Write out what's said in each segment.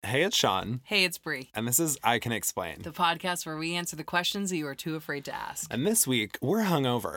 Hey, it's Sean, Hey, it's Brie, and this is I Can Explain. the podcast where we answer the questions that you are too afraid to ask. And this week, we're hungover.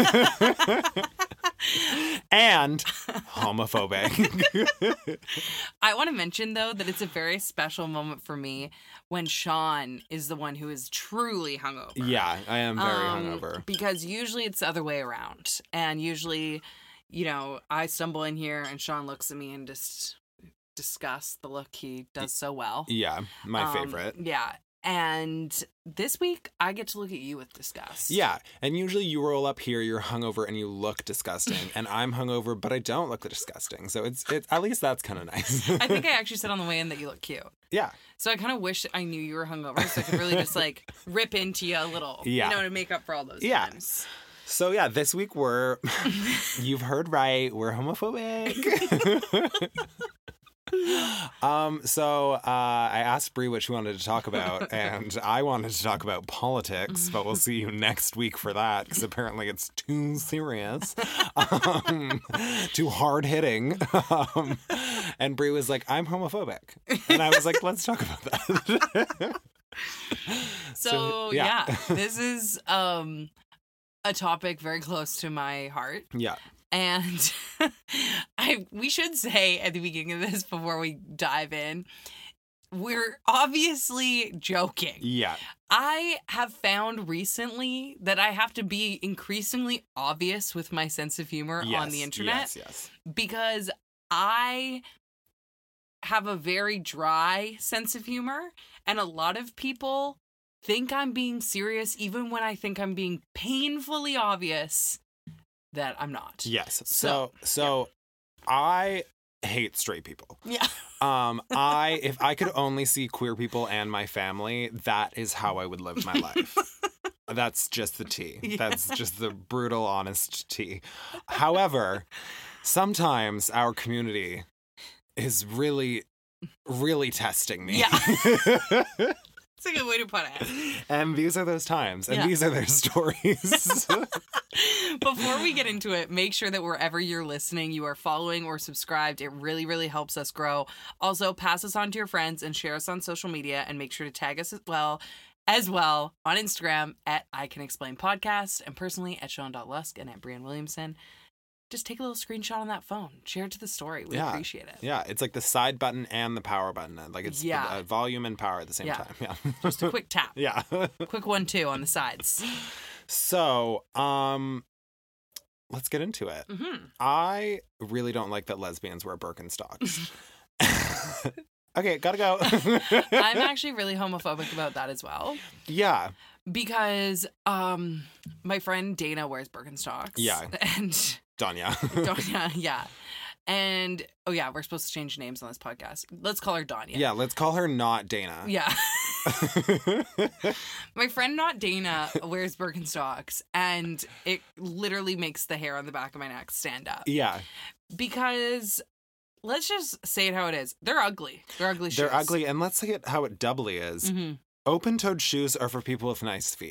And homophobic. I want to mention, though, that it's a very special moment for me when Sean is the one who is truly hungover. Yeah, I am very hungover. Because usually it's the other way around. And usually, you know, I stumble in here and Sean looks at me and just disgust the look he does so well. Yeah, my favorite. Yeah. And this week, I get to look at you with disgust. Yeah, and usually you roll up here, you're hungover, and you look disgusting. And I'm hungover, but I don't look disgusting. So it's at least that's kind of nice. I think I actually said on the way in that you look cute. Yeah. So I kind of wish I knew you were hungover so I could really just like rip into you a little, Yeah. you know, to make up for all those Yeah. times. So yeah, this week you've heard right, we're homophobic. I asked Brie what she wanted to talk about, and I wanted to talk about politics, but we'll see you next week for that, because apparently it's too serious, too hard-hitting, and Brie was like, I'm homophobic, and I was like, let's talk about that. So yeah. this is a topic very close to my heart. Yeah. And we should say at the beginning of this before we dive in, we're obviously joking. Yeah. I have found recently that I have to be increasingly obvious with my sense of humor on the internet. Yes. Because I have a very dry sense of humor, and a lot of people think I'm being serious even when I think I'm being painfully obvious that I'm not. Yes. So I hate straight people. Yeah. If I could only see queer people and my family, that is how I would live my life. That's just the tea. Yeah. That's just the brutal, honest tea. However, sometimes our community is really, really testing me. Yeah. It's a good way to put it. And these are those times. And Yeah. these are their stories. Before we get into it, make sure that wherever you're listening, you are following or subscribed. It really, really helps us grow. Also, pass us on to your friends and share us on social media, and make sure to tag us as well on Instagram at I Can Explain Podcast, and personally at Sean.Lusk and at Brianne Williamson. Just take a little screenshot on that phone. Share it to the story. We appreciate it. Yeah, it's like the side button and the power button. Like it's volume and power at the same time. Yeah. Just a quick tap. Yeah. Quick 1-2 on the sides. So, let's get into it. Mm-hmm. I really don't like that lesbians wear Birkenstocks. Okay, gotta go. I'm actually really homophobic about that as well. Yeah. Because my friend Dana wears Birkenstocks. Yeah. And Danya. yeah. And we're supposed to change names on this podcast. Let's call her Danya. Yeah, let's call her not Dana. Yeah. My friend not Dana wears Birkenstocks, and it literally makes the hair on the back of my neck stand up. Yeah. Because let's just say it how it is. They're ugly. They're ugly shoes. They're ugly, and let's say it how it doubly is. Mm-hmm. Open-toed shoes are for people with nice feet.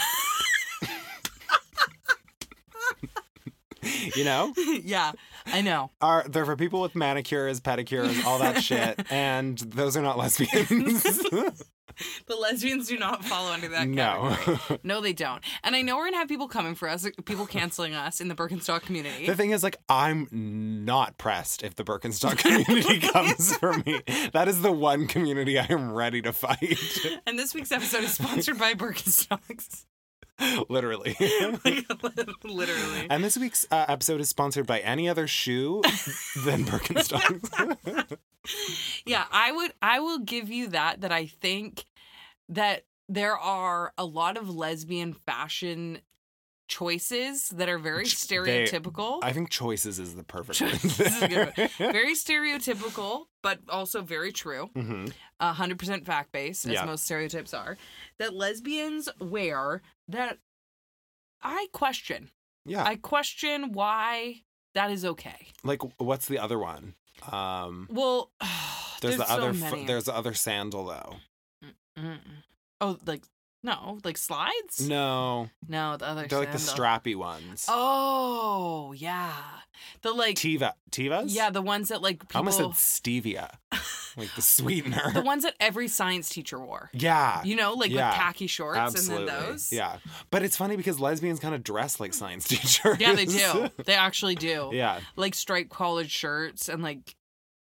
You know? Yeah, I know. They're for people with manicures, pedicures, all that shit, and those are not lesbians. The lesbians do not fall under that No. category. No, they don't. And I know we're going to have people coming for us, people canceling us in the Birkenstock community. The thing is, like, I'm not pressed if the Birkenstock community comes for me. That is the one community I am ready to fight. And this week's episode is sponsored by Birkenstocks. Literally. Like, literally. And this week's episode is sponsored by any other shoe than Birkenstocks. Yeah, I will give you that I think that there are a lot of lesbian fashion choices that are very stereotypical. I think choices is the perfect This word. is a good one. Very stereotypical, but also very true. Mm-hmm. 100% fact-based, as Yeah. most stereotypes are, that lesbians wear that I question. Yeah. I question why that is okay. Like, what's the other one? Well, there's the so other. many. There's the other sandal though. Mm-mm. Oh, like No, like slides? No. No, the other They're like the sandal. strappy ones. Oh, yeah. The like Tivas? yeah, the ones that like I almost said people stevia. Like the sweetener. the ones that every science teacher wore. Yeah. You know, like Yeah. with khaki shorts Absolutely. and then those. Yeah. But it's funny because lesbians kind of dress like science teachers. Yeah, they do. They actually do. Yeah. Like striped collared shirts and like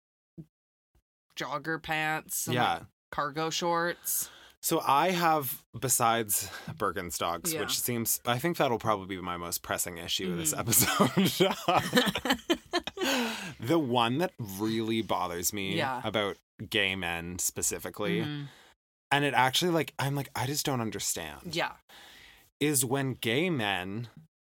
jogger pants and Yeah. like cargo shorts. So I have, besides Birkenstocks, Yeah. which seems, I think that'll probably be my most pressing issue of this Mm-hmm. episode. The one that really bothers me Yeah. about gay men specifically, Mhm. and it actually I'm like, I just don't understand, Yeah. is when gay men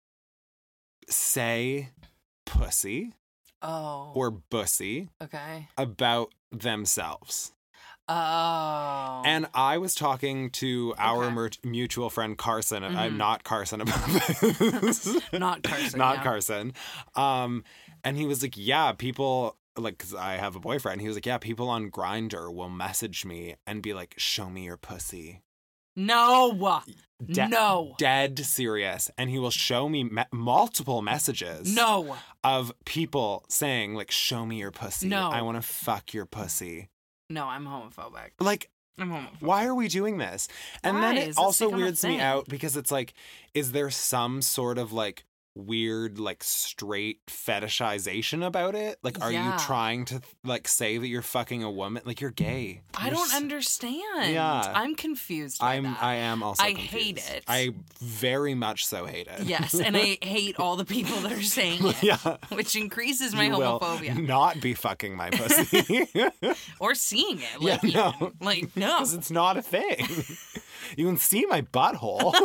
say pussy Oh. or bussy okay. about themselves. Oh. And I was talking to our Okay. mutual friend Carson. Mhm. I'm not Carson about this. Not Carson. Not yeah. Carson. And he was like, yeah, people, like, because I have a boyfriend. He was like, yeah, people on Grindr will message me and be like, show me your pussy. No. De- No. Dead serious. And he will show me multiple messages No. of people saying, like, show me your pussy. No. I want to fuck your pussy. No, I'm homophobic. Like, I'm homophobic. why are we doing this? And then Why? it Is this also become a weirds me thing? out because it's like, is there some sort of like weird, like straight fetishization about it? Like, are Yeah. you trying to like say that you're fucking a woman? Like, you're gay. I You're don't s- understand. Yeah. I'm confused by that. I am also I confused. hate it. I very much so hate it. Yes, and I hate all the people that are saying it, Yeah. which increases my You will homophobia. not be fucking my pussy. Or seeing it. Yeah, Like, no. even. Like, no. Because it's not a thing. You can see my butthole.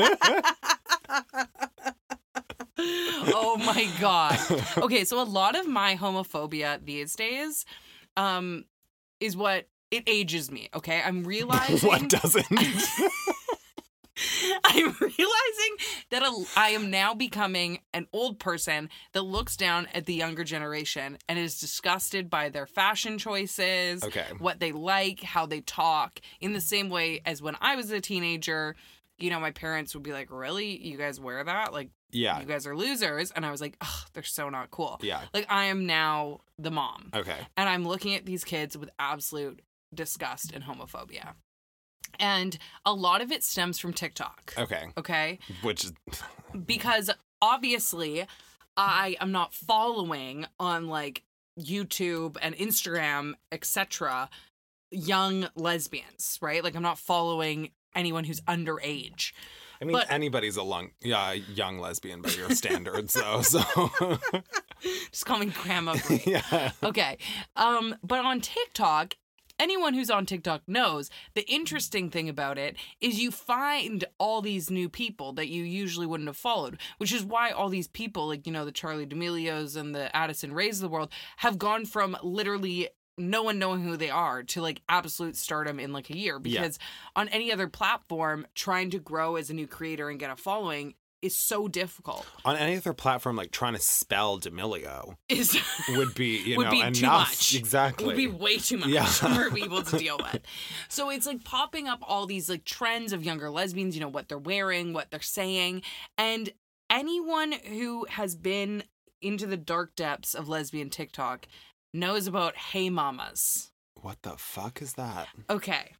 Oh my God. Okay, so a lot of my homophobia these days is what it ages me, okay? I'm realizing What doesn't? I'm realizing that I am now becoming an old person that looks down at the younger generation and is disgusted by their fashion choices, Okay. what they like, how they talk, in the same way as when I was a teenager, you know, my parents would be like, really? You guys wear that? Like, Yeah. you guys are losers. And I was like, ugh, they're so not cool. Yeah. Like, I am now the mom. Okay. And I'm looking at these kids with absolute disgust and homophobia. And a lot of it stems from TikTok. Okay. Okay? Which is Because obviously I am not following on like YouTube and Instagram, etc., young lesbians, right? Like I'm not following anyone who's underage. I mean, But- anybody's a young lesbian by your standards, though. So, Just call me Grandma Brie. yeah. Okay. But on TikTok, anyone who's on TikTok knows the interesting thing about it is you find all these new people that you usually wouldn't have followed, which is why all these people, like, you know, the Charli D'Amelios and the Addison Rays of the world have gone from literally no one knowing who they are to like absolute stardom in like a year. Because on any other platform, trying to grow as a new creator and get a following is so difficult. On any other platform, like trying to spell D'Amelio Is would be, Would be enough. too much. Exactly. It would be way too much Yeah. for people to deal with. So it's like popping up all these like trends of younger lesbians, you know, what they're wearing, what they're saying. And anyone who has been into the dark depths of lesbian TikTok knows about Hey Mamas. What the fuck is that? Okay.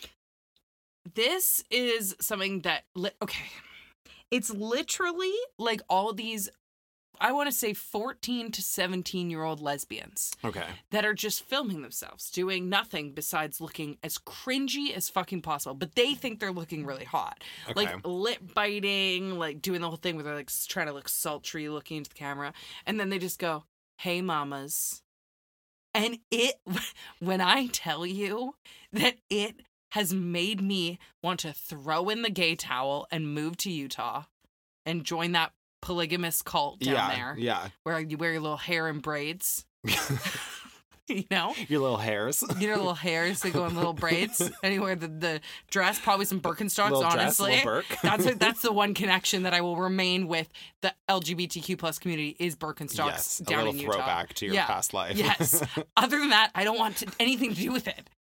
This is something that, okay. It's literally like all these, I want to say 14 to 17-year-old lesbians Okay. that are just filming themselves, doing nothing besides looking as cringy as fucking possible. But they think they're looking really hot. Okay. Like lip biting, like doing the whole thing where they're like trying to look sultry looking into the camera. And then they just go, hey, mamas. And when I tell you that it has made me want to throw in the gay towel and move to Utah and join that polygamous cult down there Yeah. where you wear your little hair in braids, you know? Your little hairs. Your little hairs that go in little braids. And you wear the dress, probably some Birkenstocks, Little dress, honestly. little Birk. That's the one connection that I will remain with the LGBTQ plus community is Birkenstocks Yes. A down little in Utah. throwback to your Yeah. past life. Yes. Other than that, I don't want anything to do with it.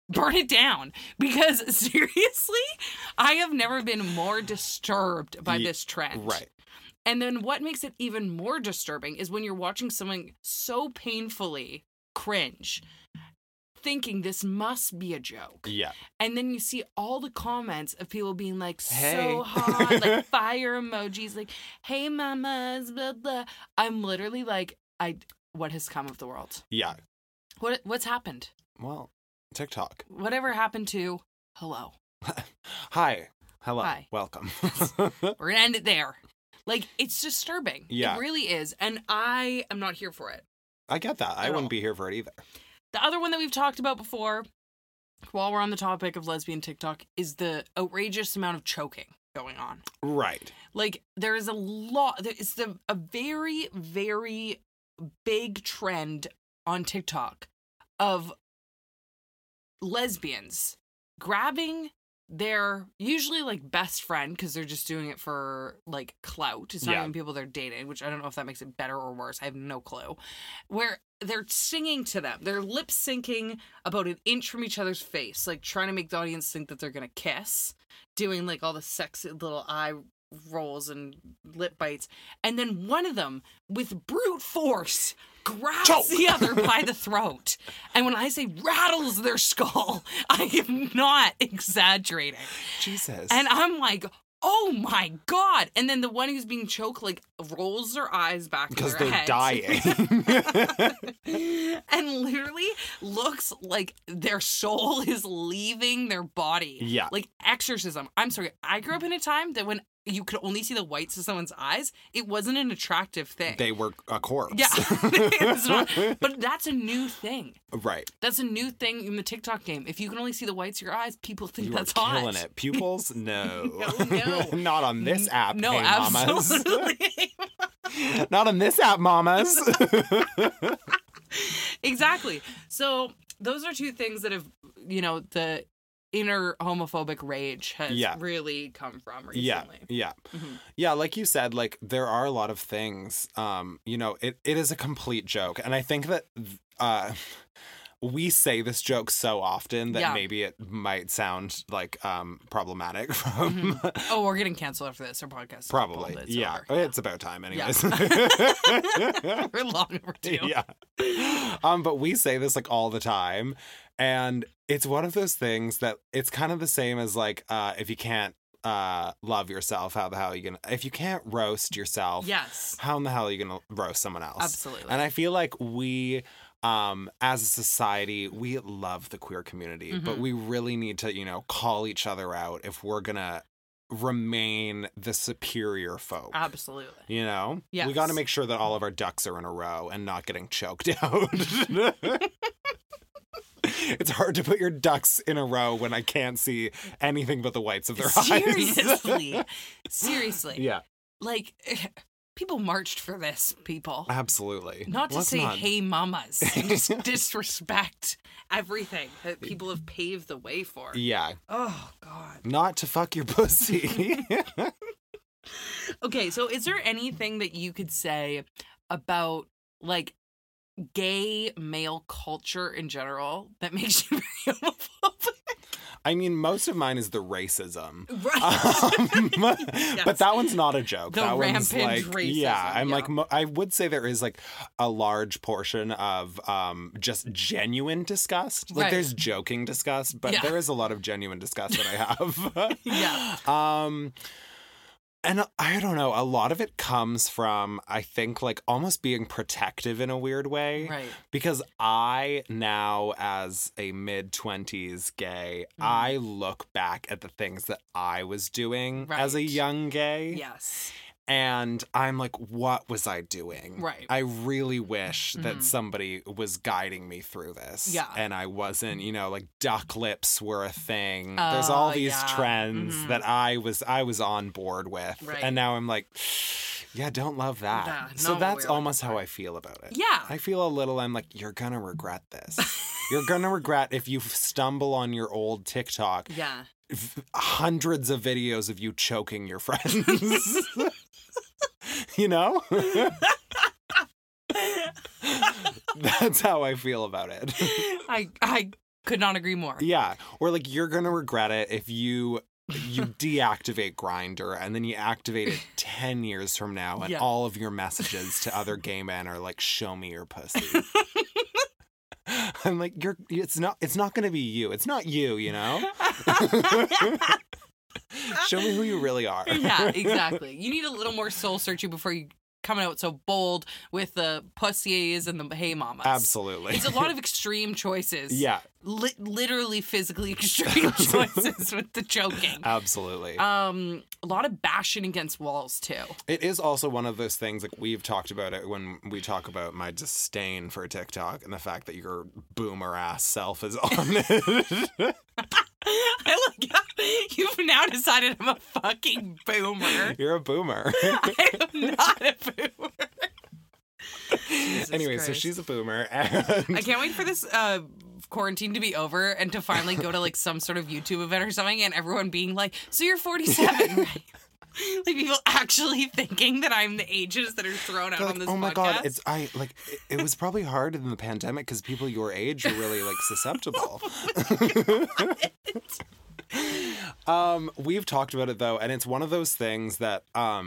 burn it down. Because seriously, I have never been more disturbed by this trend. Right. And then what makes it even more disturbing is when you're watching someone so painfully cringe, thinking this must be a joke. Yeah. And then you see all the comments of people being like, Hey. so hot, like fire emojis, like, hey mamas, blah, blah. I'm literally like, what has come of the world? Yeah. What's happened? Well, TikTok. Whatever happened to hello? Hi. Hello. Hi. Welcome. We're gonna end it there. Like, it's disturbing. Yeah. It really is. And I am not here for it. I get that. I At wouldn't all. be here for it either. The other one that we've talked about before, while we're on the topic of lesbian TikTok, is the outrageous amount of choking going on. Right. Like, there is a very, very big trend on TikTok of lesbians grabbing their usually like best friend, because they're just doing it for like clout. It's not Yeah. even people they're dating, which I don't know if that makes it better or worse. I have no clue. Where they're singing to them. They're lip syncing about an inch from each other's face, like trying to make the audience think that they're gonna kiss, doing like all the sexy little eye rolls and lip bites. And then one of them, with brute force, grabs Choke. the other by the throat. And when I say rattles their skull, I am not exaggerating. Jesus. And I'm like, oh my God. And then the one who's being choked, like, rolls their eyes back because to their they're head. dying. And literally looks like their soul is leaving their body. Yeah. Like exorcism. I'm sorry. I grew up in a time that when you could only see the whites of someone's eyes, it wasn't an attractive thing. They were a corpse. Yeah. It's not- but that's a new thing. Right. That's a new thing in the TikTok game. If you can only see the whites of your eyes, people think You that's are hot. killing it. Pupils? No. No. Not on this app, No, hey mamas. absolutely. Not on this app, mamas. Exactly. So those are two things that have, the inner homophobic rage has Yeah. really come from Yeah, recently. yeah. Mhm. Yeah, like you said, like there are a lot of things. It is a complete joke. And I think that we say this joke so often that Yeah. maybe it might sound like problematic from Oh, we're getting canceled after this. Our podcast is probably. pulled. It's Yeah. over. It's about time anyways. We're long overdue. Yeah. But we say this like all the time. And it's one of those things that it's kind of the same as like if you can't love yourself, how the hell are you gonna, if you can't roast yourself, Yes. how in the hell are you gonna roast someone else? Absolutely. And I feel like we as a society, we love the queer community, but we really need to, call each other out if we're gonna remain the superior folk. Absolutely. We got to Yes. make sure that all of our ducks are in a row and not getting choked out. It's hard to put your ducks in a row when I can't see anything but the whites of their eyes. Seriously. Yeah, Like, people marched for this, people. absolutely. Not to Let's say, not- hey, mamas, and just disrespect everything that people have paved the way for. Yeah, Oh, God. not to fuck your pussy. Okay, so is there anything that you could say about, like, gay male culture in general that makes you very homophobic? I mean, most of mine is the racism. Right. But that one's not a joke. The that one's rampant like, racism, yeah, I'm yeah. like, I would say there is like a large portion of just genuine disgust. Like Right. there's joking disgust, but Yeah. there is a lot of genuine disgust that I have. Yeah. And I don't know, a lot of it comes from, I think, like almost being protective in a weird way. Right. Because I now, as a mid-20s gay, I look back at the things that I was doing as a Right. young gay. Yes. And I'm like, what was I doing? Right. I really wish that somebody was guiding me through this. Yeah. And I wasn't, like duck lips were a thing. There's all these yeah. trends that I was on board with. Right. And now I'm like, yeah, don't love that. Yeah, So not what that's we're looking almost how for. I feel about it. Yeah. I feel a little, I'm like, you're going to regret this. You're going to regret if you stumble on your old TikTok, Yeah. hundreds of videos of you choking your friends. That's how I feel about it. I Could not agree more. Yeah. Or like you're going to regret it if you deactivate Grindr and then you activate it 10 years from now and all of your messages to other gay men are like, show me your pussy. I'm like, it's not going to be you. It's not you, you know? Show me who you really are. Yeah, exactly. You need a little more soul searching before you come out so bold with the pussies and the hey mamas. Absolutely. It's a lot of extreme choices. Yeah. Literally physically extreme choices with the choking. Absolutely. A lot of bashing against walls too. It is also one of those things, like we've talked about it when we talk about my disdain for TikTok and the fact that your boomer ass self is on it. I like how you've now decided I'm a fucking boomer. You're a boomer. I am not a boomer. Anyway, Christ. so she's a boomer. And I can't wait for this quarantine to be over and to finally go to like some sort of YouTube event or something and everyone being like, so you're 47, right? Like people actually thinking that I'm the ages that are thrown out like, on this oh my podcast. God, it was probably hard in the pandemic because people your age are really like susceptible. We've talked about it though, and it's one of those things that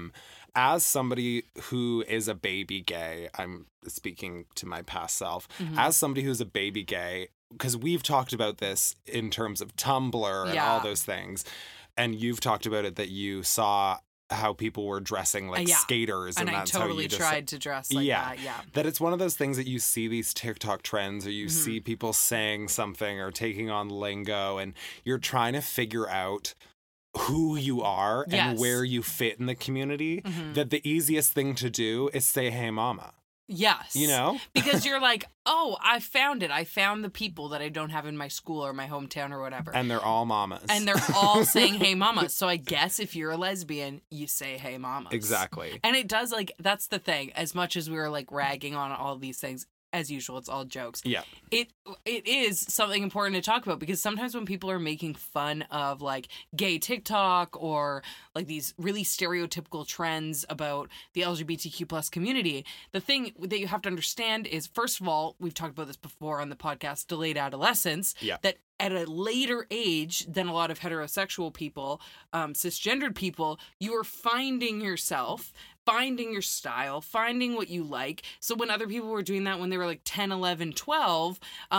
as somebody who is a baby gay, I'm speaking to my past self, as somebody who's a baby gay, because we've talked about this in terms of Tumblr and all those things. And you've talked about it that you saw how people were dressing like skaters. And that's totally how you tried to dress like that. Yeah. That it's one of those things that you see these TikTok trends or you see people saying something or taking on lingo and you're trying to figure out who you are and where you fit in the community. That the easiest thing to do is say, hey, mama. Yes. You know? Because you're like, oh, I found it. I found the people that I don't have in my school or my hometown or whatever. And they're all mamas. And they're all saying, hey, mama. So I guess if you're a lesbian, you say, hey, mama. Exactly. And it does, like, that's the thing. As much as we were, like, ragging on all these things, as usual, it's all jokes. Yeah. It is something important to talk about because sometimes when people are making fun of like gay TikTok or like these really stereotypical trends about the LGBTQ plus community, the thing that you have to understand is, first of all, we've talked about this before on the podcast, delayed adolescence, that at a later age than a lot of heterosexual people, cisgendered people, you are finding yourself, finding your style, finding what you like. So when other people were doing that when they were like 10, 11, 12,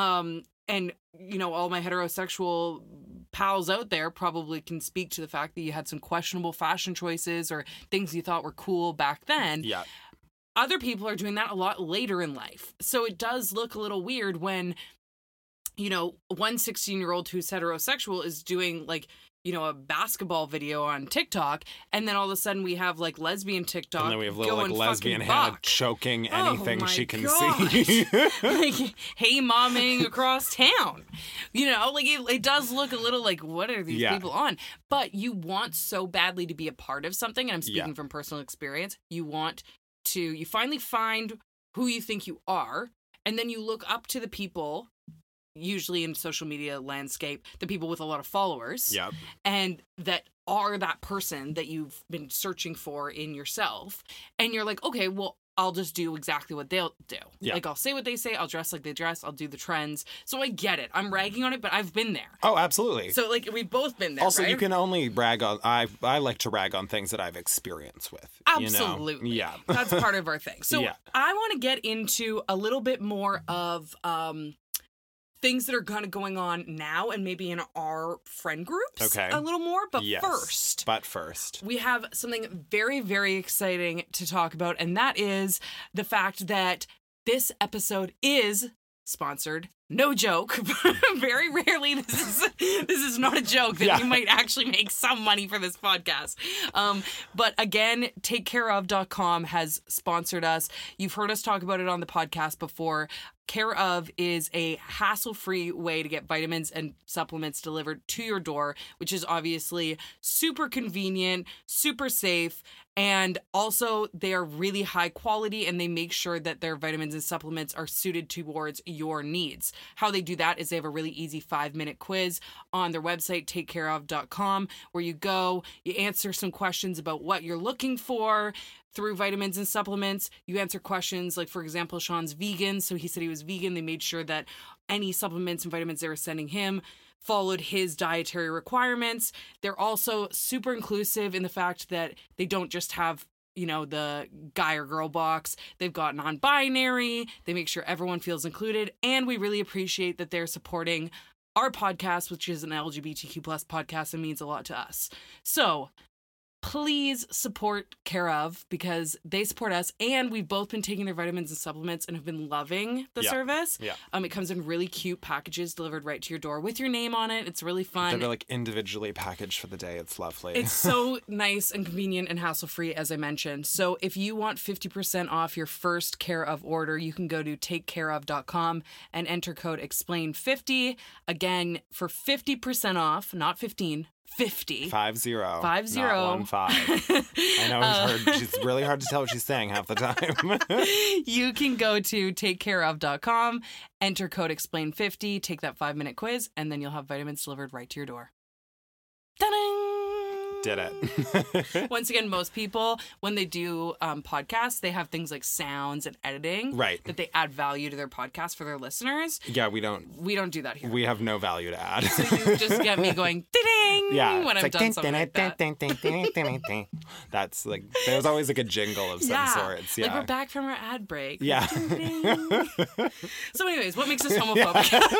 and, you know, all my heterosexual pals out there probably can speak to the fact that you had some questionable fashion choices or things you thought were cool back then. Yeah. Other people are doing that a lot later in life. So it does look a little weird when, you know, one 16-year-old who's heterosexual is doing like, you know, a basketball video on TikTok, and then all of a sudden we have like lesbian TikTok. And then we have little like lesbian Hannah choking anything she can gosh. see. Like, hey, momming across town. You know, like it does look a little like, what are these people on? But you want so badly to be a part of something, and I'm speaking from personal experience. You finally find who you think you are, and then you look up to the people, usually in social media landscape, the people with a lot of followers, and that are that person that you've been searching for in yourself. And you're like, okay, well, I'll just do exactly what they'll do. Yeah. Like, I'll say what they say, I'll dress like they dress, I'll do the trends. So I get it. I'm ragging on it, but I've been there. Oh, absolutely. So, like, we've both been there, Also, right? you can only rag on... I like to rag on things that I've experienced with. Absolutely. You know? Yeah. That's part of our thing. So I want to get into a little bit more of... things that are kind of going on now and maybe in our friend groups a little more. But first, we have something very, very exciting to talk about. And that is the fact that this episode is sponsored. No joke. Very rarely this is not a joke that we might actually make some money for this podcast. But again, takecareof.com has sponsored us. You've heard us talk about it on the podcast before. Care of is a hassle-free way to get vitamins and supplements delivered to your door, which is obviously super convenient, super safe, and also they are really high quality and they make sure that their vitamins and supplements are suited towards your needs. How they do that is they have a really easy 5-minute quiz on their website, takecareof.com, where you go, you answer some questions about what you're looking for, through vitamins and supplements. You answer questions like, for example, Sean's vegan. So he said he was vegan. They made sure that any supplements and vitamins they were sending him followed his dietary requirements. They're also super inclusive in the fact that they don't just have, you know, the guy or girl box. They've got non-binary. They make sure everyone feels included. And we really appreciate that they're supporting our podcast, which is an LGBTQ plus podcast, and means a lot to us. So please support Care of, because they support us, and we've both been taking their vitamins and supplements and have been loving the service. Yeah. It comes in really cute packages delivered right to your door with your name on it. It's really fun. They're like individually packaged for the day. It's lovely. It's so nice and convenient and hassle-free, as I mentioned. So if you want 50% off your first Care of order, you can go to takecareof.com and enter code EXPLAIN50. Again, for 50% off, not 15, 50. 50. 50. Not 15. I know it's really hard to tell what she's saying half the time. You can go to takecareof.com, enter code EXPLAIN50, take that 5-minute quiz, and then you'll have vitamins delivered right to your door. Ta-da! Did it. Once again, most people, when they do podcasts, they have things like sounds and editing. Right. That they add value to their podcast for their listeners. Yeah, we don't. We don't do that here. We have no value to add. So you just get me going, ding, when I've done something like that. That's like, there's always like a jingle of some sorts. Yeah. Like we're back from our ad break. Yeah. So anyways, what makes us homophobic?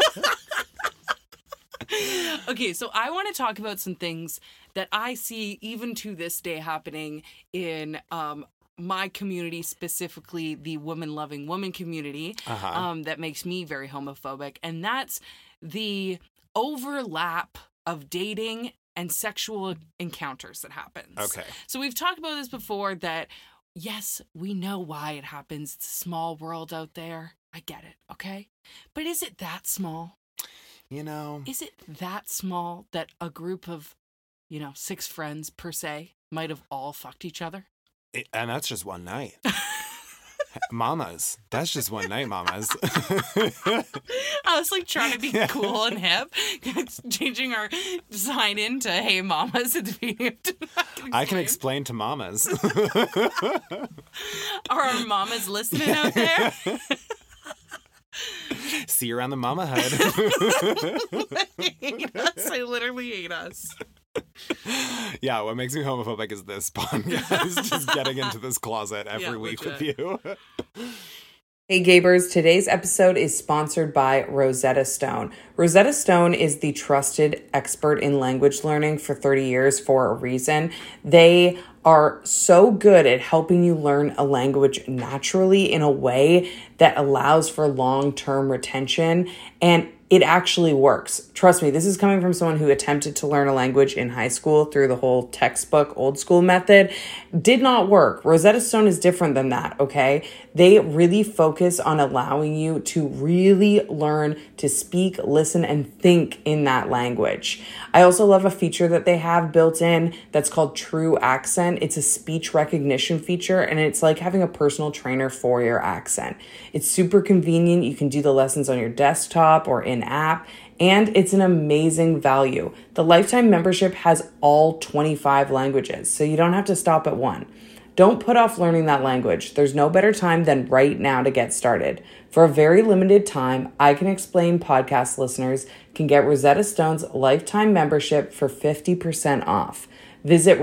Okay, so I want to talk about some things that I see even to this day happening in my community, specifically the woman-loving woman community, that makes me very homophobic. And that's the overlap of dating and sexual encounters that happens. Okay. So we've talked about this before, that yes, we know why it happens. It's a small world out there. I get it, okay? But is it that small? You know, Is it that small that a group of, 6 friends per se might have all fucked each other? And that's just one night. Mamas. That's just one night, mamas. I was like trying to be cool and hip, changing our sign in to "Hey Mamas" at the beginning of tonight. I can explain to mamas. Are our mamas listening out there? See you around the mama hood. They hate us. I literally hate us. Yeah, what makes me homophobic is this podcast. Just getting into this closet every week legit. with you. Hey Gabers, today's episode is sponsored by Rosetta Stone. Rosetta Stone is the trusted expert in language learning for 30 years for a reason. They are so good at helping you learn a language naturally in a way that allows for long-term retention, and it actually works. Trust me, this is coming from someone who attempted to learn a language in high school through the whole textbook old school method. Did not work. Rosetta Stone is different than that, okay? They really focus on allowing you to really learn to speak, listen, and think in that language. I also love a feature that they have built in that's called True Accent. It's a speech recognition feature, and it's like having a personal trainer for your accent. It's super convenient. You can do the lessons on your desktop or in app, and it's an amazing value. The lifetime membership has all 25 languages, so you don't have to stop at one. Don't put off learning that language. There's no better time than right now to get started. For a very limited time, I Can Explain podcast listeners can get Rosetta Stone's lifetime membership for 50% off. Visit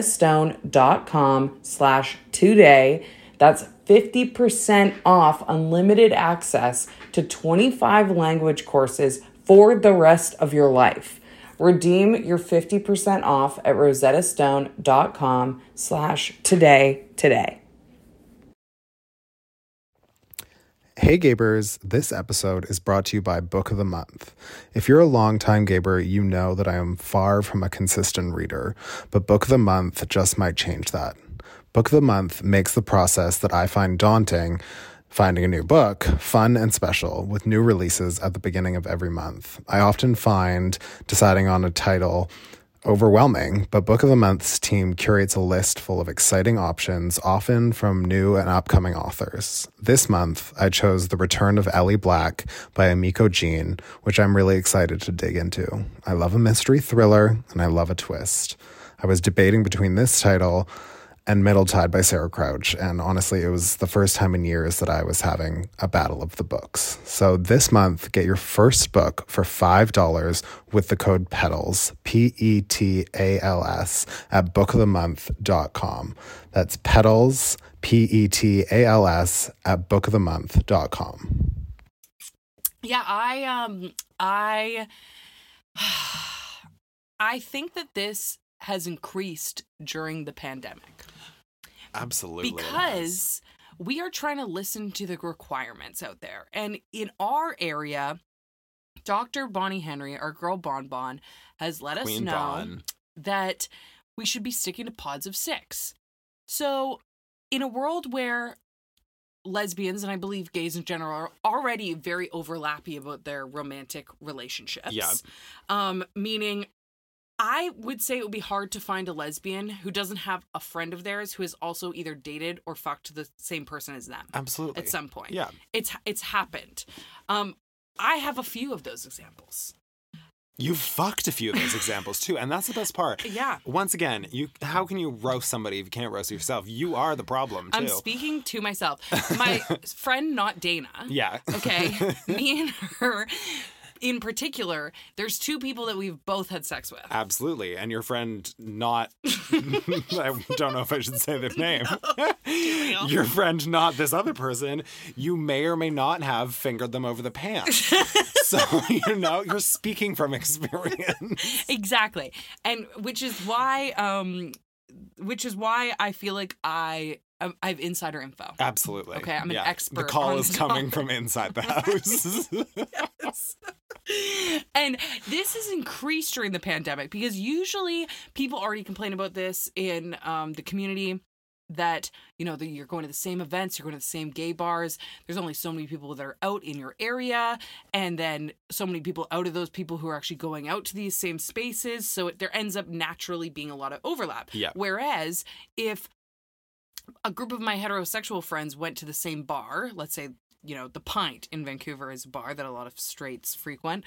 rosettastone.com/today. That's 50% off unlimited access to 25 language courses for the rest of your life. Redeem your 50% off at rosettastone.com/today today. Hey Gabers, this episode is brought to you by Book of the Month. If you're a longtime Gaber, you know that I am far from a consistent reader, but Book of the Month just might change that. Book of the Month makes the process that I find daunting, finding a new book, fun and special, with new releases at the beginning of every month. I often find deciding on a title overwhelming, but Book of the Month's team curates a list full of exciting options, often from new and upcoming authors. This month, I chose The Return of Ellie Black by Emiko Jean, which I'm really excited to dig into. I love a mystery thriller, and I love a twist. I was debating between this title and Middle Tide by Sarah Crouch. And honestly, it was the first time in years that I was having a battle of the books. So this month, get your first book for $5 with the code PETALS, PETALS, at bookofthemonth.com. That's PETALS, PETALS, at bookofthemonth.com. Yeah, I think that this has increased during the pandemic. Absolutely. Because we are trying to listen to the requirements out there. And in our area, Dr. Bonnie Henry, our girl Bon Bon, has let us know that we should be sticking to pods of 6. So in a world where lesbians, and I believe gays in general, are already very overlappy about their romantic relationships. Yeah. Meaning, I would say it would be hard to find a lesbian who doesn't have a friend of theirs who has also either dated or fucked the same person as them. Absolutely. At some point. Yeah. It's happened. I have a few of those examples. You've fucked a few of those examples too, and that's the best part. Yeah. Once again, how can you roast somebody if you can't roast yourself? You are the problem too. I'm speaking to myself. My friend, not Dana. Yeah. Okay. Me and her, in particular, there's 2 people that we've both had sex with. Absolutely. And your friend not... I don't know if I should say their name. No. Your friend not this other person, you may or may not have fingered them over the pants. So, you're speaking from experience. Exactly. And which is why I feel like I have insider info. Absolutely. Okay, I'm an expert. The call on is coming from inside the house. Yes. And this has increased during the pandemic because usually people already complain about this in the community that, you're going to the same events, you're going to the same gay bars. There's only so many people that are out in your area. And then so many people out of those people who are actually going out to these same spaces. So there ends up naturally being a lot of overlap. Yeah. Whereas if a group of my heterosexual friends went to the same bar, let's say, the Pint in Vancouver is a bar that a lot of straights frequent.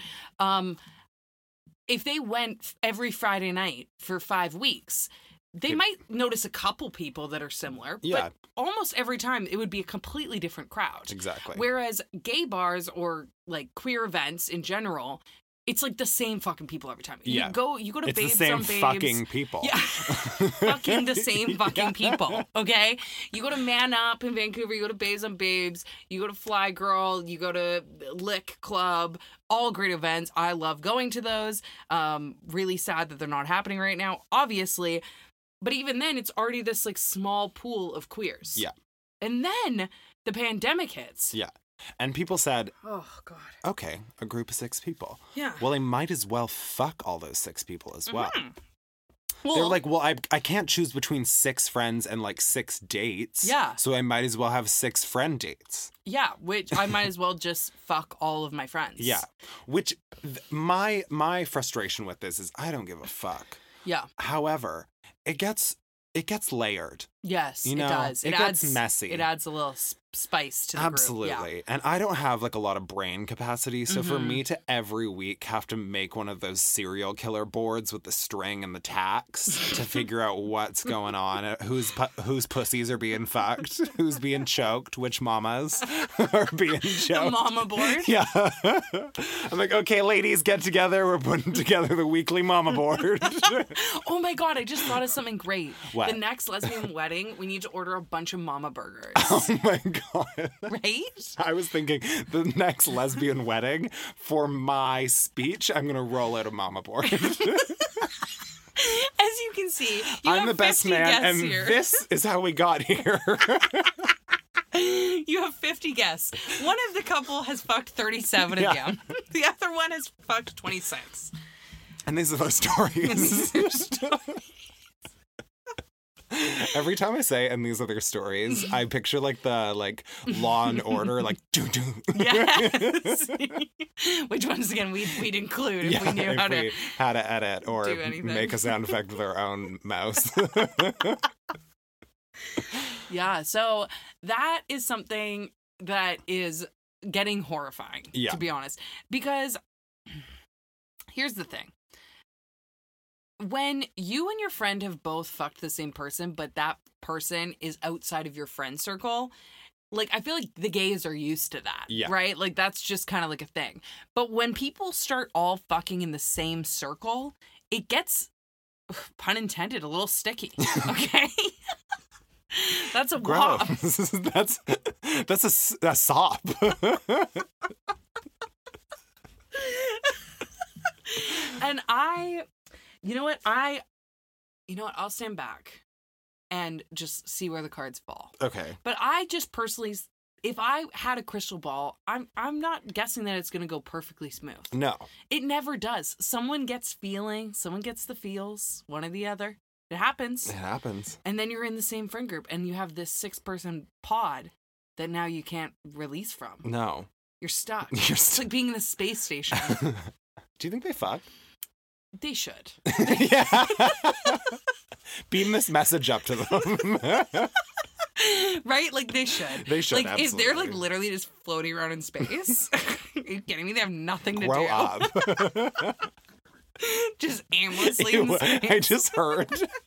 If they went every Friday night for 5 weeks, they might notice a couple people that are similar, but almost every time it would be a completely different crowd. Exactly. Whereas gay bars or like queer events in general, it's like the same fucking people every time. You go to it's Babes the same on Babes. fucking people. Yeah. Fucking the same fucking people. Okay? You go to Man Up in Vancouver, you go to Babes on Babes, you go to Fly Girl, you go to Lick Club, all great events. I love going to those. Really sad that they're not happening right now, obviously. But even then, it's already this like small pool of queers. Yeah. And then the pandemic hits. Yeah. And people said, oh, God. Okay, a group of 6 people. Yeah. Well, they might as well fuck all those 6 people as well. Mm-hmm. Well, they were like, well, I can't choose between 6 friends and like 6 dates. Yeah. So I might as well have 6 friend dates. Yeah, which I might as well just fuck all of my friends. Yeah. Which my frustration with this is I don't give a fuck. Yeah. However, it gets layered. Yes, it does. It gets messy. It adds a little spice to the Absolutely. group. Yeah. And I don't have like a lot of brain capacity. So for me to every week have to make one of those serial killer boards with the string and the tacks to figure out what's going on, whose pussies are being fucked, who's being choked, which mamas are being choked. The mama board? Yeah. I'm like, okay, ladies, get together. We're putting together the weekly mama board. Oh my God, I just thought of something great. What? The next lesbian wedding, we need to order a bunch of mama burgers. Oh my God. Right? I was thinking the next lesbian wedding, for my speech, I'm going to roll out a mama board. As you can see, I'm the best man, and here. this is how we got here. You have 50 guests. One of the couple has fucked 37 of them. The other one has fucked 26. And these are their stories. Every time I say "and these are their stories," I picture like the Law and Order, like doo doo. Yes. Which once again we'd include if we knew how to edit or do anything. make a sound effect with our own mouse. Yeah, so that is something that is getting horrifying, to be honest. Because here's the thing. when you and your friend have both fucked the same person, but that person is outside of your friend circle, like, I feel like the gays are used to that, right? Like, that's just kind of like a thing. But when people start all fucking in the same circle, it gets, pun intended, a little sticky, okay? That's a wop. That's a sop. And you know what? I'll stand back and just see where the cards fall. Okay. But I just personally, if I had a crystal ball, I'm not guessing that it's going to go perfectly smooth. No. It never does. Someone gets someone gets the feels, one or the other. It happens. It happens. And then you're in the same friend group and you have this 6-person pod that now you can't release from. No. You're stuck. It's like being in the space station. Do you think they fuck? They should. Yeah. Beam this message up to them. Right? Like, they should. They should, like, absolutely. If they're, like, literally just floating around in space, are you kidding me? They have nothing to Grow do. up. Just aimlessly in space. I just heard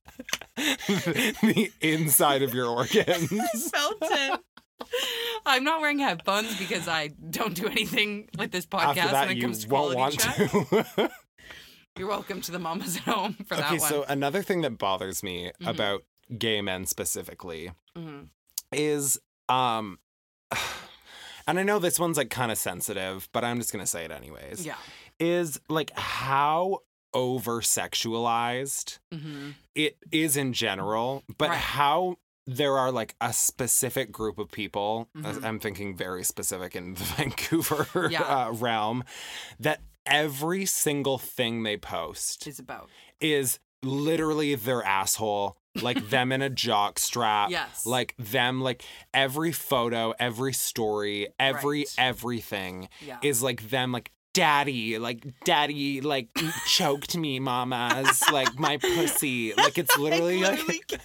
the inside of your organs. I felt it. I'm not wearing headphones because I don't do anything with this podcast After that, when it you comes to won't quality want check. to. You're welcome to the mamas at home for that Okay, one. so another thing that bothers me about gay men specifically is, and I know this one's like kind of sensitive, but I'm just gonna say it anyways. Yeah. Is like how over-sexualized it is in general, but how there are like a specific group of people, I'm thinking very specific in the Vancouver realm, that every single thing they post is literally their asshole, like them in a jock strap, like them, like every photo, every story, everything is like them, like daddy, like choked me, mamas, like my pussy, like it's literally like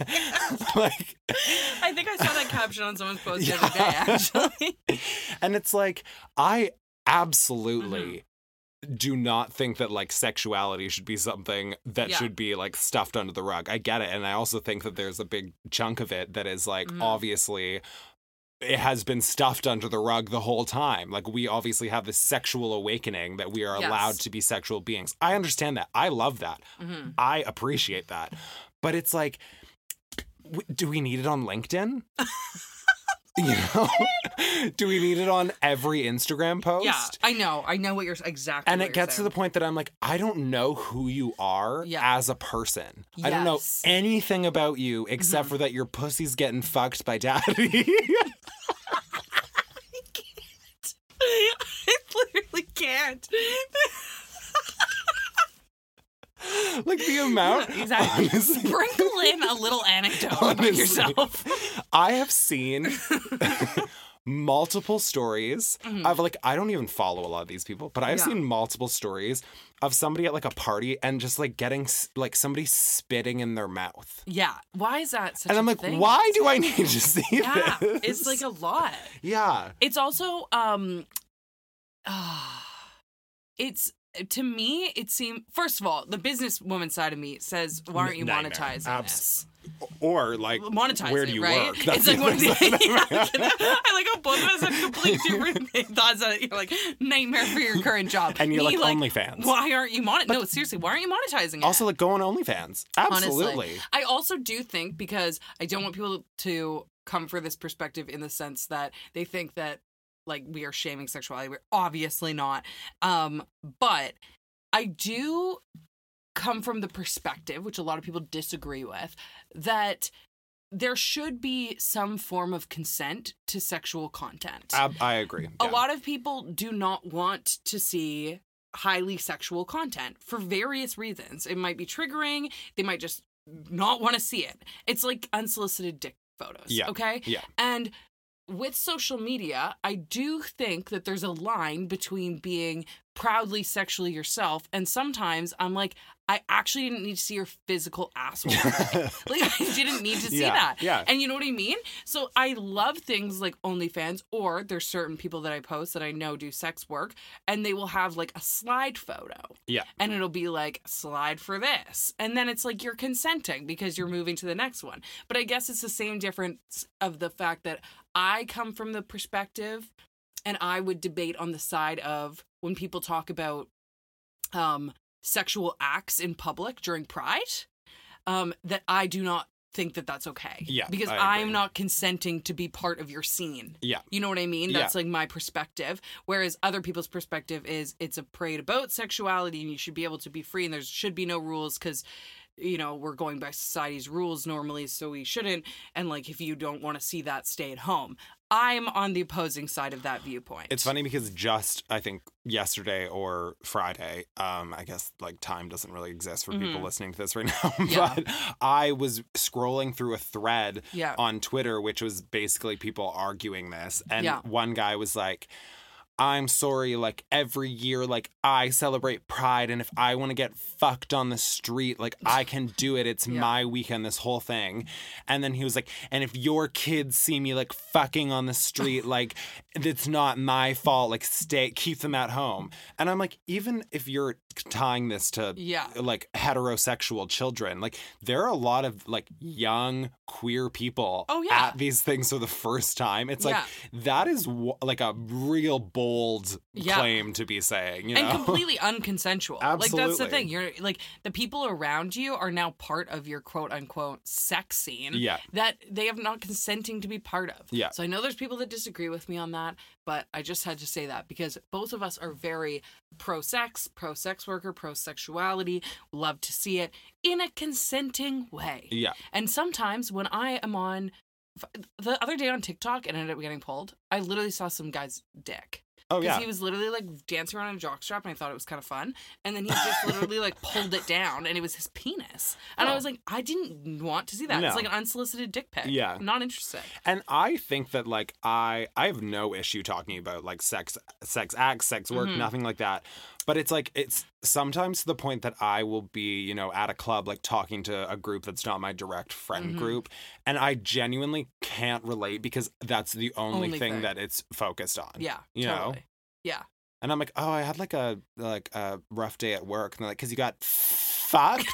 I think I saw that caption on someone's post the other day, actually. And it's like, I absolutely do not think that like sexuality should be something that should be like stuffed under the rug. I get it. And I also think that there's a big chunk of it that is like, obviously it has been stuffed under the rug the whole time. Like, we obviously have this sexual awakening that we are allowed to be sexual beings. I understand that. I love that. I appreciate that. But it's like, do we need it on LinkedIn? You know? Do we need it on every Instagram post? Yeah, I know what you're exactly. And it gets to the point that I'm like, I don't know who you are as a person. Yes. I don't know anything about you except for that your pussy's getting fucked by daddy. I literally can't. Like the amount. Exactly. Honestly, sprinkle in a little anecdote about yourself. I have seen multiple stories of like, I don't even follow a lot of these people, but I've seen multiple stories of somebody at like a party and just like getting like somebody spitting in their mouth. Yeah. Why is that such a thing? And I'm like, why do I need to see this? It's like a lot. Yeah. It's also, it's, to me, it seemed, first of all, the businesswoman side of me says, why aren't you monetizing this? Or like, monetize where do you work? It's like one of the, I like how both of us have completely different thoughts on it. You're like, nightmare for your current job. And you're like, OnlyFans. Why aren't you monetizing? No, seriously, why aren't you monetizing it? Also, like, go on OnlyFans. Absolutely. Honestly. I also do think, because I don't want people to come for this perspective in the sense that they think that like we are shaming sexuality. We're obviously not. But I do come from the perspective, which a lot of people disagree with, that there should be some form of consent to sexual content. I agree. A lot of people do not want to see highly sexual content for various reasons. It might be triggering. They might just not want to see it. It's like unsolicited dick photos. Yeah. Okay? Yeah. And with social media, I do think that there's a line between being proudly sexually yourself. And sometimes I'm like, I actually didn't need to see your physical asshole. Like, I didn't need to see that. Yeah. And you know what I mean? So I love things like OnlyFans, or there's certain people that I post that I know do sex work, and they will have like a slide photo. Yeah. And it'll be like, slide for this. And then it's like you're consenting because you're moving to the next one. But I guess it's the same difference of the fact that I come from the perspective, and I would debate on the side of when people talk about sexual acts in public during Pride, that I do not think that that's okay. Yeah, because I I'm agree. not consenting to be part of your scene. Yeah. You know what I mean? Yeah. That's like my perspective. Whereas other people's perspective is it's a parade about sexuality and you should be able to be free and there should be no rules because, you know, we're going by society's rules normally, so we shouldn't. And like, if you don't want to see that, stay at home. I'm on the opposing side of that viewpoint. It's funny because just, I think, yesterday or Friday, I guess, like, time doesn't really exist for people listening to this right now, Yeah. but I was scrolling through a thread Yeah. on Twitter, which was basically people arguing this, and Yeah. one guy was like, I'm sorry, like, every year, like, I celebrate Pride, and if I want to get fucked on the street, like, I can do it. It's my weekend, this whole thing. And then he was like, and if your kids see me, like, fucking on the street, like, it's not my fault. Like, keep them at home. And I'm like, even if you're tying this to, like, heterosexual children, like, there are a lot of, like, young queer people at these things for the first time. It's like, that is, like, a real bold claim to be saying, you know? And completely unconsensual. Absolutely. Like, that's the thing. You're like, the people around you are now part of your quote unquote sex scene that they have not consenting to be part of. Yeah. So I know there's people that disagree with me on that, but I just had to say that because both of us are very pro-sex worker, pro-sexuality, love to see it in a consenting way. Yeah. And sometimes when I am on, the other day on TikTok and ended up getting pulled, I literally saw some guy's dick. Oh, Because yeah. he was literally like dancing around in a jockstrap and I thought it was kind of fun. And then he just literally like pulled it down and it was his penis. And I was like, I didn't want to see that. No. It's like an unsolicited dick pic. Yeah. I'm not interested. And I think that, like, I have no issue talking about, like, sex acts, sex work, nothing like that. But it's like, it's sometimes to the point that I will be, you know, at a club, like, talking to a group that's not my direct friend group. And I genuinely can't relate because that's the only thing that it's focused on. Yeah. You totally. know? Yeah. And I'm like, oh, I had like a rough day at work. And they're like, because you got fucked?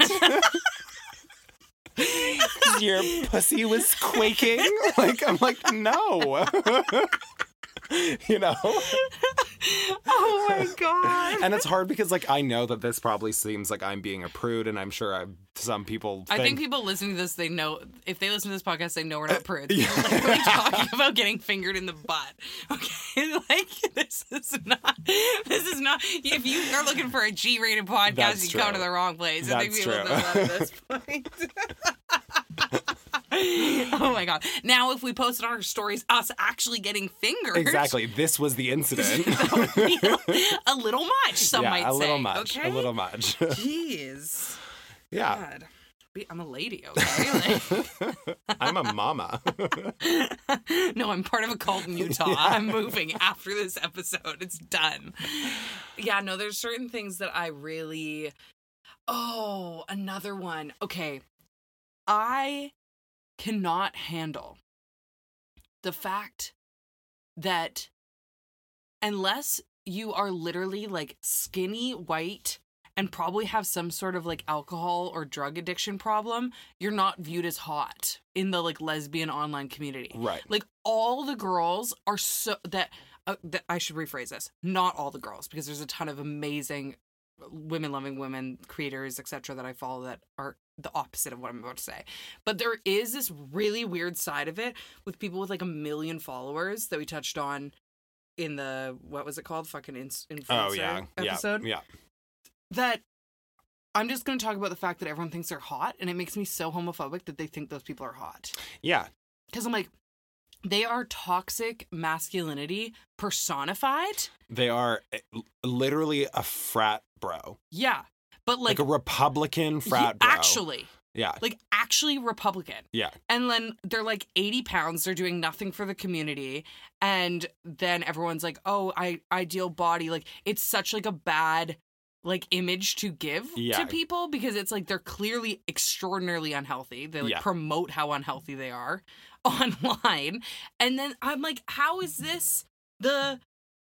Your pussy was quaking? Like, I'm like, no. You know? Oh my God. And it's hard because, like, I know that this probably seems like I'm being a prude, and I'm sure some people think... I think people listening to this, they know, if they listen to this podcast, they know we're not prudes. We're literally talking about getting fingered in the butt. Okay? Like, this is not, if you are looking for a G-rated podcast, That's you come true. to the wrong place. I think That's people true. know that at this point. Oh my God. Now, if we posted on our stories us actually getting fingered. Exactly. This was the incident. That would be a little much, some might say. a little much. Okay? A little much. Jeez. Yeah. God. I'm a lady, okay? Like, I'm a mama. no, I'm part of a cult in Utah. I'm moving after this episode. It's done. Yeah, no, there's certain things that I really... Oh, another one. Okay. I cannot handle the fact that unless you are literally like skinny, white, and probably have some sort of like alcohol or drug addiction problem, you're not viewed as hot in the like lesbian online community. Right. Like all the girls are so that I should rephrase this. Not all the girls, because there's a ton of amazing women-loving women creators, etc., that I follow that are the opposite of what I'm about to say. But there is this really weird side of it with people with like 1 million followers that we touched on in the, what was it called? Fucking influencer episode. Yeah. That I'm just going to talk about the fact that everyone thinks they're hot, and it makes me so homophobic that they think those people are hot. Yeah. Because I'm like, they are toxic masculinity personified. They are literally a frat bro. Yeah. But like a Republican frat bro. Actually. Yeah. Like actually Republican. Yeah. And then they're like 80 pounds. They're doing nothing for the community. And then everyone's like, oh, ideal body. Like, it's such like a bad like image to give to people because it's like they're clearly extraordinarily unhealthy. They like promote how unhealthy they are online. And then I'm like, how is this the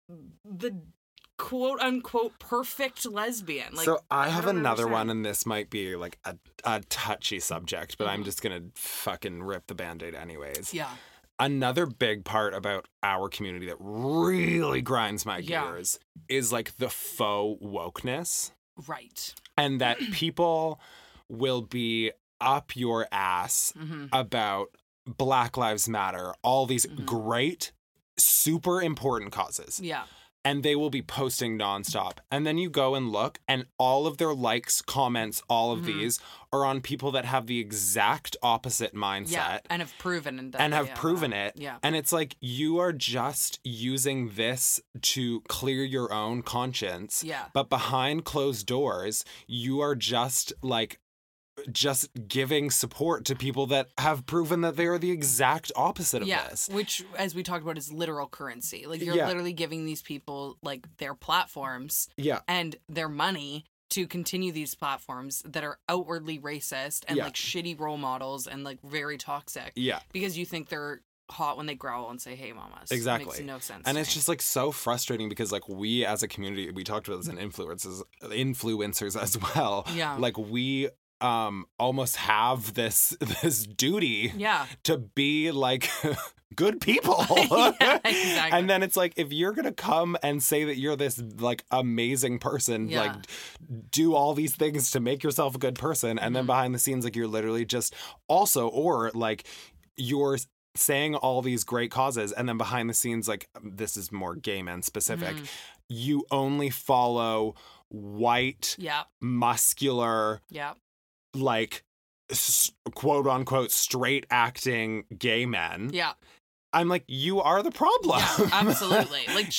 quote unquote perfect lesbian? Like, so I have don't another understand. one, and this might be like a touchy subject, but I'm just gonna fucking rip the Band-Aid anyways. Yeah. Another big part about our community that really grinds my gears is like the faux wokeness. Right. And that people will be up your ass about Black Lives Matter, all these great, super important causes. Yeah. And they will be posting nonstop. And then you go and look, and all of their likes, comments, all of these are on people that have the exact opposite mindset. Yeah, and have proven it. Yeah. And it's like, you are just using this to clear your own conscience. Yeah. But behind closed doors, you are just giving support to people that have proven that they are the exact opposite of this. Which, as we talked about, is literal currency. Like, you're literally giving these people like their platforms and their money to continue these platforms that are outwardly racist and like shitty role models and like very toxic. Yeah. Because you think they're hot when they growl and say, hey, mamas. Exactly. It makes no sense. And it's just like so frustrating because like we as a community, we talked about this in influencers as well. Yeah. Like we almost have this duty to be like good people. Exactly. And then it's like, if you're gonna come and say that you're this like amazing person, like do all these things to make yourself a good person, and then behind the scenes like you're literally just also, or like you're saying all these great causes, and then behind the scenes, like, this is more gay men specific, you only follow white, muscular, like, quote unquote straight acting gay men. Yeah. I'm like, you are the problem. Yeah, absolutely. Like,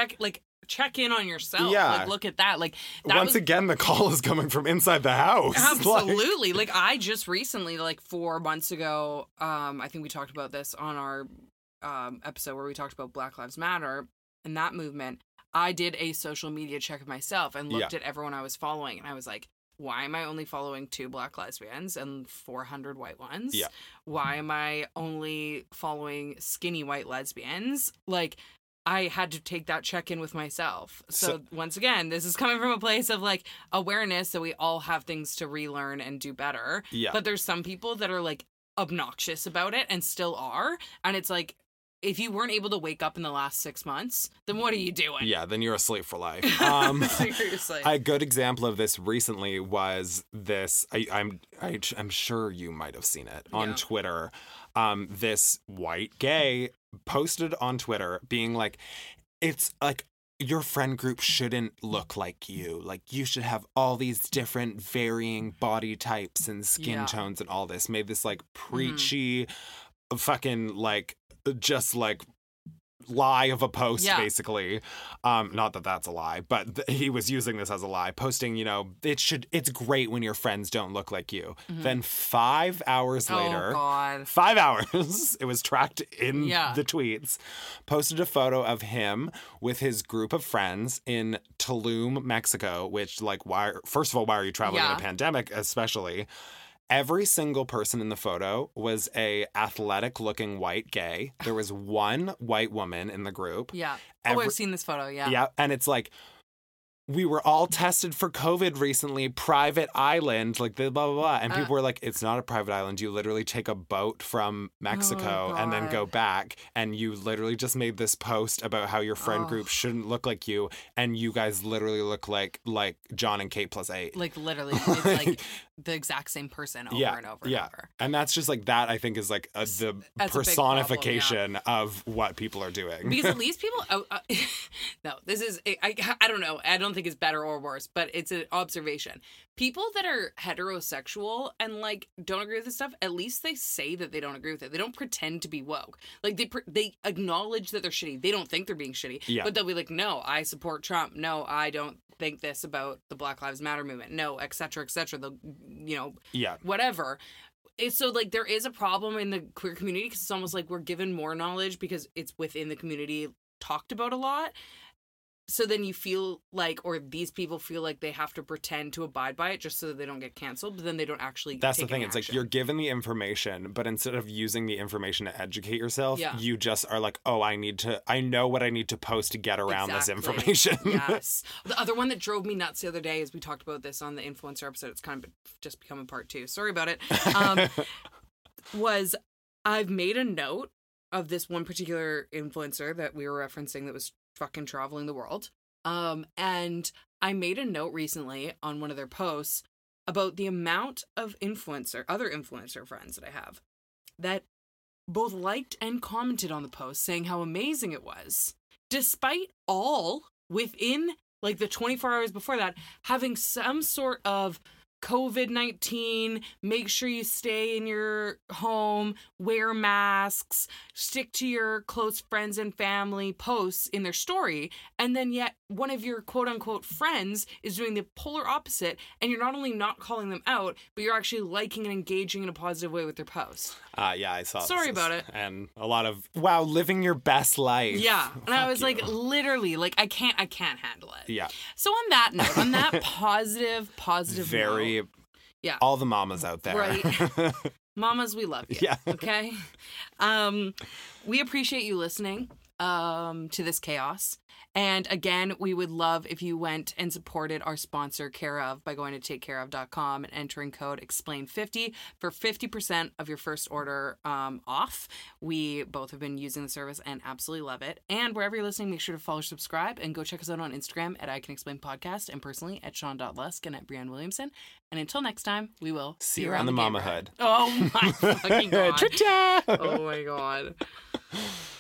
check in on yourself. Yeah. Like, look at that. Like, that once again, the call is coming from inside the house. Absolutely. Like, I just recently, like 4 months ago, I think we talked about this on our episode where we talked about Black Lives Matter and that movement. I did a social media check of myself and looked at everyone I was following, and I was like, why am I only following 2 Black lesbians and 400 white ones? Yeah. Why am I only following skinny white lesbians? Like, I had to take that check-in with myself. So once again, this is coming from a place of like awareness that we all have things to relearn and do better. Yeah. But there's some people that are like obnoxious about it and still are. And it's like, if you weren't able to wake up in the last 6 months, then what are you doing? Yeah, then you're asleep for life. Seriously. A good example of this recently was this. I'm sure you might have seen it on Twitter. This white gay posted on Twitter being like, it's like, your friend group shouldn't look like you. Like, you should have all these different varying body types and skin tones and all this. Made this like preachy, fucking like, just like lie of a post, basically. Not that that's a lie, but he was using this as a lie, posting, you know, it's great when your friends don't look like you. Then 5 hours later, 5 hours, it was tracked in the tweets, posted a photo of him with his group of friends in Tulum, Mexico, which, like, first of all, why are you traveling in a pandemic, especially? Every single person in the photo was a athletic-looking white gay. There was one white woman in the group. Yeah. I've seen this photo, Yeah, and it's like, we were all tested for COVID recently, private island, like blah, blah, blah. And people were like, it's not a private island. You literally take a boat from Mexico and then go back. And you literally just made this post about how your friend group shouldn't look like you. And you guys literally look like John and Kate +8. Like, literally, it's like the exact same person over and over and over. And that's just like, that I think is like the personification of what people are doing. Because at least people, no, this is, I don't know. I don't think it's better or worse, but it's an observation. People that are heterosexual and like don't agree with this stuff, at least they say that they don't agree with it. They don't pretend to be woke. Like, they acknowledge that they're shitty. They don't think they're being shitty, but they'll be like, no, I support Trump. No, I don't think this about the Black Lives Matter movement. No, et cetera, et cetera. They'll, you know, whatever. So, like, there is a problem in the queer community because it's almost like we're given more knowledge because it's within the community talked about a lot. So then you feel like, or these people feel like they have to pretend to abide by it just so that they don't get canceled, but then they don't actually That's take the thing. any It's like action. you're given the information, but instead of using the information to educate yourself, Yeah. you just are like, oh, I know what I need to post to get around this Exactly. information. Yes. The other one that drove me nuts the other day is we talked about this on the influencer episode. It's kind of just becoming part 2. Sorry about it. Was I've made a note of this one particular influencer that we were referencing that was fucking traveling the world. And I made a note recently on one of their posts about the amount of other influencer friends that I have that both liked and commented on the post saying how amazing it was, despite all within like the 24 hours before that having some sort of COVID-19, make sure you stay in your home, wear masks, stick to your close friends and family posts in their story, and then yet one of your quote-unquote friends is doing the polar opposite, and you're not only not calling them out, but you're actually liking and engaging in a positive way with their post. Yeah, I saw Sorry this. about it. And a lot of, wow, living your best life. Yeah, and I Fuck was like, you. literally, like, I can't handle it. Yeah. So on that note, on that positive Very, note, yeah. all the mamas out there. Right. Mamas, we love you. Yeah. Okay. We appreciate you listening to this chaos. And again, we would love if you went and supported our sponsor, Care of, by going to takecareof.com and entering code EXPLAIN50 for 50% of your first order off. We both have been using the service and absolutely love it. And wherever you're listening, make sure to follow, subscribe, and go check us out on Instagram at I Can Explain Podcast and personally at Sean.Lusk and at Brianne Williamson. And until next time, we will See you around the mama gay hood. Oh my fucking God. Cha-cha! Oh my God.